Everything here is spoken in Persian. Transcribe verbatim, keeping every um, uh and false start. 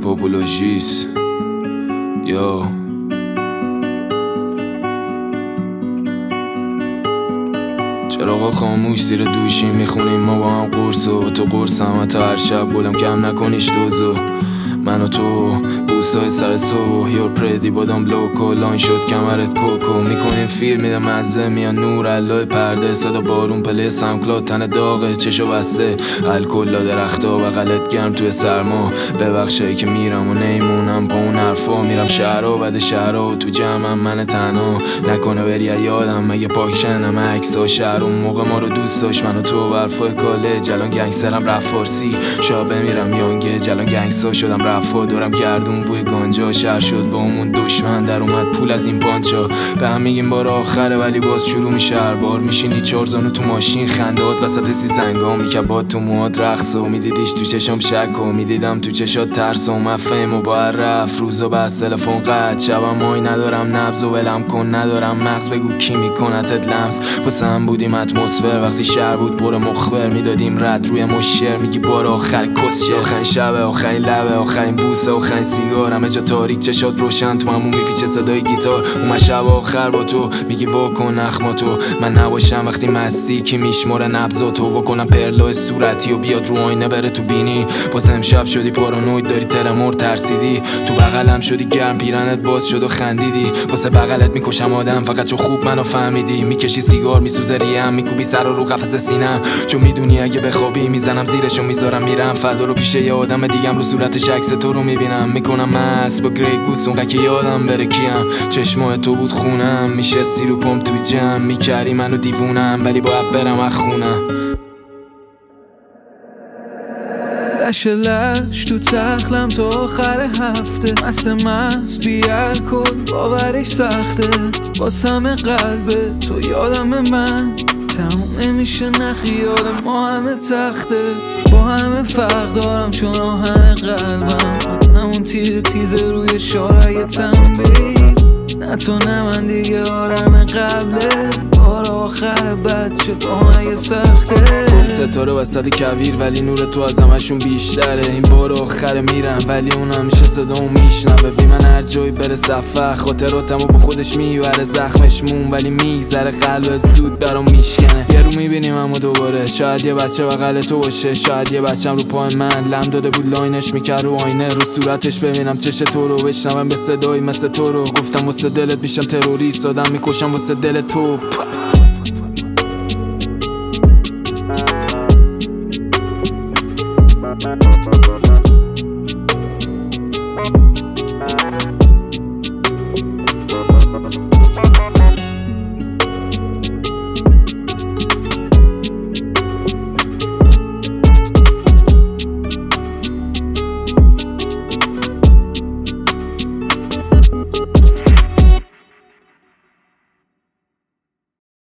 پاپولوژیس یا چراغا خاموش زیر دوشیم میخونیم ما با هم قرص و تو قرص هم تا هر شب گلم کم نکنیش دوزو من و تو بوسای سر سو یور پردی بادام لوکو لان شد کمرت کوکو میکنیم فیلم میده مزه میان نور علای پرده صدا بارون پله سمکلاد تن داغه چشو بسته الکل لا درختا بغلت گرم توی سرما ببخشایی که میرم و نیمونم با اون حرفا میرم شهرها بعد شهرها تو جمعم من تنها نکنه بری یادم مگه پاکشنم عکسا شهر اون موقع ما رو دوست داشت من و تو برفای کاله جلان گنگسترم رفت فارسی شا بمیرم یانگه جلان گنگستا شدم رفا دارم گردون بوی گانجا شهر شد با همون دشمن در اومد پول از این پانچا به هم میگیم بار آخره ولی باز شروع میشه هر بار میشینی چهار زانو تو ماشین خندهات وسط سیزنگا میکبات تو موهات رقص و میدیدیش تو چشام شک و میدیدم تو چشات ترس و مفهم و با رفت روزا بس تلفن قطع شبم مای ندارم نبض و ولم کن ندارم مغز بگو کی میکنتت لمس واسه هم بودیم اتمسفر وقتی شهر بود پر مخبر میدادیم رد روی مشر میگی بار آخر کسشه آخرین شب آخرین لبه آخرین بوسه آخرین سیگار همه جا تاریک چشات روشن تو همون میپیچه صدای گیتار اون شب آخر با تو میگی واکن اخماتو من نباشم وقتی مستی کی میشماره نبضاتو واکنم پرلو صورتی و بیاد رو آینه بره تو بینی باز امشب شدی پارانوید داری ترمور ترسیدی تو بغلم شدی گرم پیرنت باز شد و خندیدی واسه بغلت میکشم آدم فقط چون خوب منو فهمیدی میکشی سیگار میسوزه ریم میکوبی سر رو قفس سینم چون میدونی اگه بخوابی میزنم زیرشو میذارم میرم فردا رو پیش یه آدم دیگم رو صورتش عکس تو رو میبینم میکنم مست با گری گوس اون که یادم بره کیم چشمای تو بود خونم میشه سی رو پم تو جمع میکردی منو دیوونم ولی باید برم از خونم لش لش تو تخلم تو آخر هفته مست مست بیار کن باورش سخته واسم قلب تو یادم من تموم نمیشه نخیال ما همه تخته با همه فرق دارم چون آهن قلبم همون تیر تیز روی شارع تنبیل نه تو نه من دیگه آدم قبله بار آخر بد شد آهنگ سخته ستاره وسط کویر ولی نور تو از همشون بیشتره این بار آخر میرم ولی اون همیشه صدامو میشنوه بی من هر جایی بره سفر خاطراتمو با خودش میبره زخمش مون ولی میگذره قلب زود برام میشکنه یه رو میبینیم اما دوباره شاید یه بچه بغل تو باشه شاید یه بچم رو پای من لم داده بود لاینش میکرد رو آینه رو صورتش ببینم چش تو رو بشنوم به صدایی مثل تو رو گفتم واسه دلت میشم تروریست آدم میکشم واسه دل تو